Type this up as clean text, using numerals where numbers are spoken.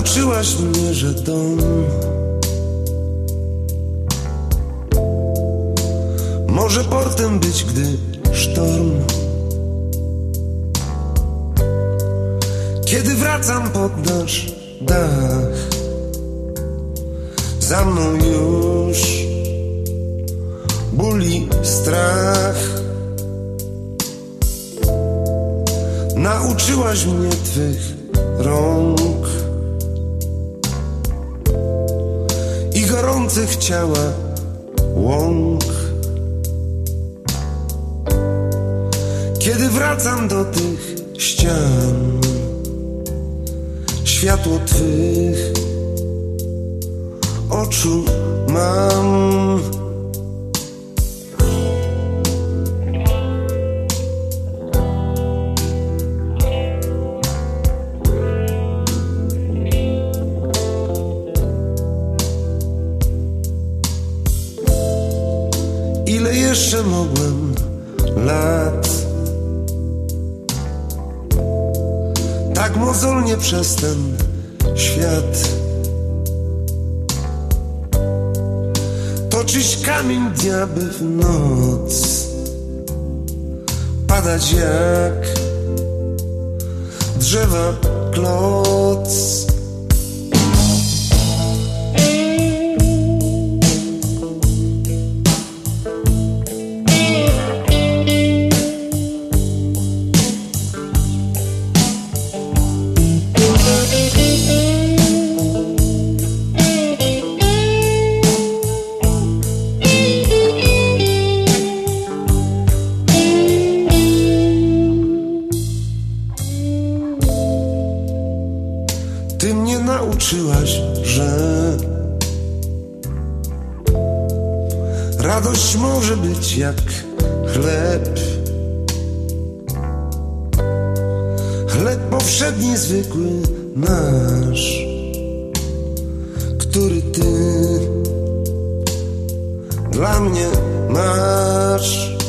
Nauczyłaś mnie, że dom może portem być, gdy sztorm. Kiedy wracam pod nasz dach, za mną już ból i strach. Nauczyłaś mnie twych rąk i gorących ciała łąk. Kiedy wracam do tych ścian, światło twych oczu mam. Ile jeszcze mogłem lat tak mozolnie przez ten świat toczyć kamień dnia, by w noc padać jak drzewa kloc. Ty mnie nauczyłaś, że radość może być jak chleb. Chleb powszedni, zwykły nasz, który ty dla mnie masz.